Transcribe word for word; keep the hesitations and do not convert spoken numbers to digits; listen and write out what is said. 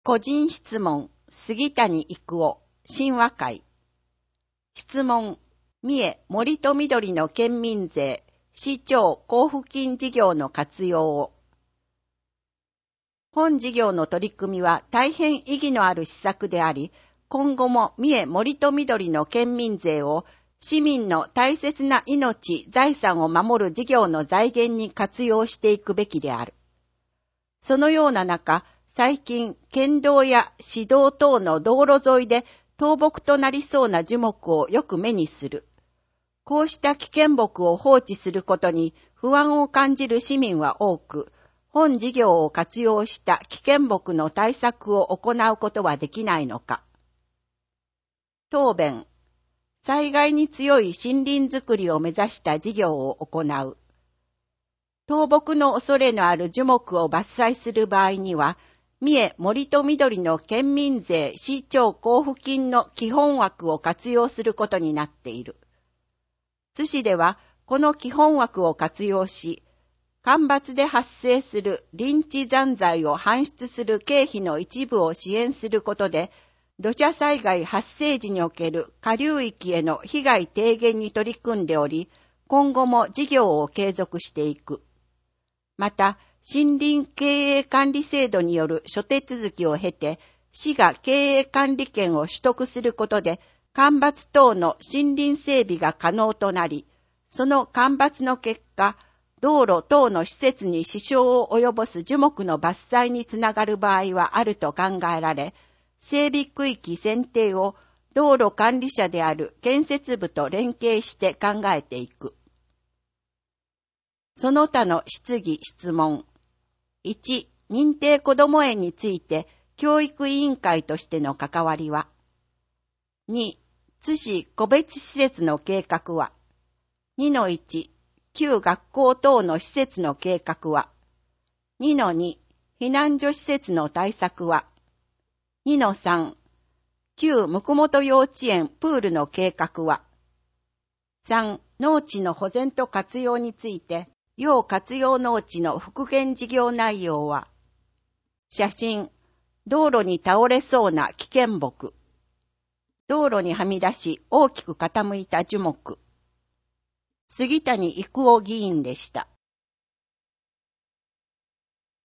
個人質問、杉谷育夫、神話会。質問、三重森と緑の県民税、市長交付金事業の活用を。本事業の取り組みは大変意義のある施策であり、今後も三重森と緑の県民税を市民の大切な命、財産を守る事業の財源に活用していくべきである。そのような中、最近、県道や市道等の道路沿いで倒木となりそうな樹木をよく目にする。こうした危険木を放置することに不安を感じる市民は多く、本事業を活用した危険木の対策を行うことはできないのか。答弁。災害に強い森林づくりを目指した事業を行う。倒木の恐れのある樹木を伐採する場合には、三重森と緑の県民税市長交付金の基本枠を活用することになっている。津市では、この基本枠を活用し、干ばつで発生する林地残材を搬出する経費の一部を支援することで、土砂災害発生時における下流域への被害低減に取り組んでおり、今後も事業を継続していく。また、森林経営管理制度による諸手続きを経て、市が経営管理権を取得することで、干ばつ等の森林整備が可能となり、その干ばつの結果、道路等の施設に支障を及ぼす樹木の伐採につながる場合はあると考えられ、整備区域選定を道路管理者である建設部と連携して考えていく。その他の質疑質問。いち、認定こども園について教育委員会としての関わりは。に、津市個別施設の計画は。にのいち、旧学校等の施設の計画は。にのに、避難所施設の対策は。にのさん、旧向本幼稚園プールの計画は。さん、農地の保全と活用について、要活用農地の復元事業内容は。写真、道路に倒れそうな危険木。道路にはみ出し大きく傾いた樹木。杉谷育夫議員でした。